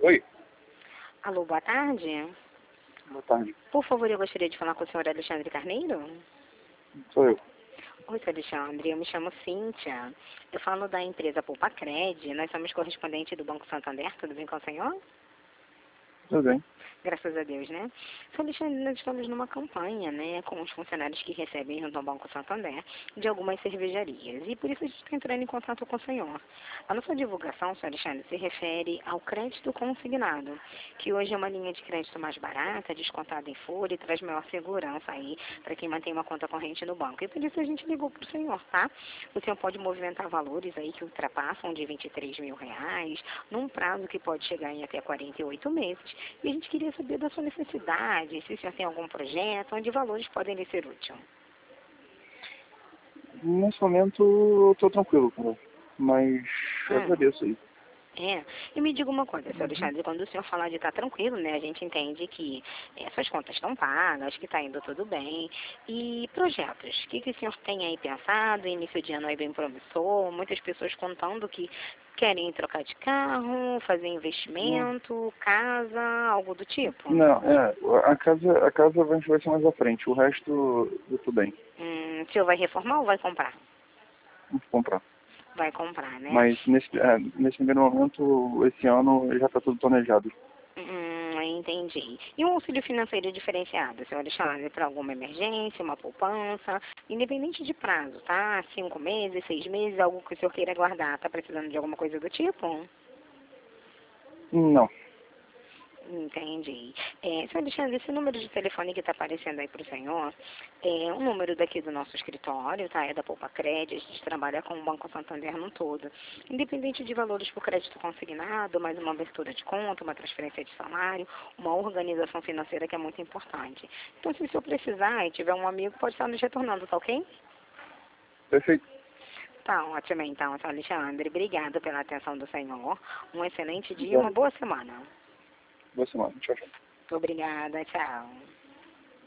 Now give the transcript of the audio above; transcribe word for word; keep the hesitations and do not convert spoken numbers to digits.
Oi, Alô, boa tarde. boa tarde. Por favor, eu gostaria de falar com o senhor Alexandre Carneiro. Sou eu. Oi, senhor Alexandre, eu me chamo Cíntia. Eu falo da empresa Poupa-Cred. Nós somos correspondentes do Banco Santander. Tudo bem com o senhor? Tudo bem. Graças a Deus, né? Senhor Alexandre, nós estamos numa campanha, né, com os funcionários que recebem junto ao Banco Santander de algumas cervejarias. E por isso a gente está entrando em contato com o senhor. A nossa divulgação, senhor Alexandre, se refere ao crédito consignado, que hoje é uma linha de crédito mais barata, descontada em folha e traz maior segurança aí para quem mantém uma conta corrente no banco. E por isso a gente ligou para o senhor, tá? O senhor pode movimentar valores aí que ultrapassam de vinte e três mil reais, num prazo que pode chegar em até quarenta e oito meses. E a gente queria saber da sua necessidade, se o senhor tem algum projeto, onde valores podem lhe ser úteis. Nesse momento eu tô tranquilo, cara. Mas eu Hum. agradeço aí. É, e me diga uma coisa, senhor Uhum. Alexandre, quando o senhor falar de estar tranquilo, né, a gente entende que é, suas contas estão pagas, que está indo tudo bem. E projetos, o que, que o senhor tem aí pensado? Início de ano é bem promissor, muitas pessoas contando que querem trocar de carro, fazer Não, investimento, casa, algo do tipo. não, é, a casa, a casa a gente vai ser mais à frente. O resto eu tô bem. Hum, o senhor vai reformar ou vai comprar? Vamos comprar. Vai comprar, né? Mas nesse, é, nesse primeiro momento, esse ano já tá tudo planejado. Hum, entendi. E um auxílio financeiro diferenciado, senhor Alexandre, para alguma emergência, uma poupança, independente de prazo, tá? Cinco meses, seis meses, algo que o senhor queira guardar. Tá precisando de alguma coisa do tipo? Não, Entendi. É, senhor Alexandre, esse número de telefone que está aparecendo aí para o senhor é um número daqui do nosso escritório, tá? É da Poupa Cred, a gente trabalha com o Banco Santander no todo. Independente de valores por crédito consignado, mais uma abertura de conta, uma transferência de salário, uma organização financeira que é muito importante. Então, se o senhor precisar e tiver um amigo, pode estar nos retornando, tá ok? perfeito. Tá ótimo, então, senhor Alexandre. Obrigada pela atenção do senhor. Um excelente dia e uma Obrigado. boa semana. Boa semana. Tchau, tchau. Obrigada, tchau.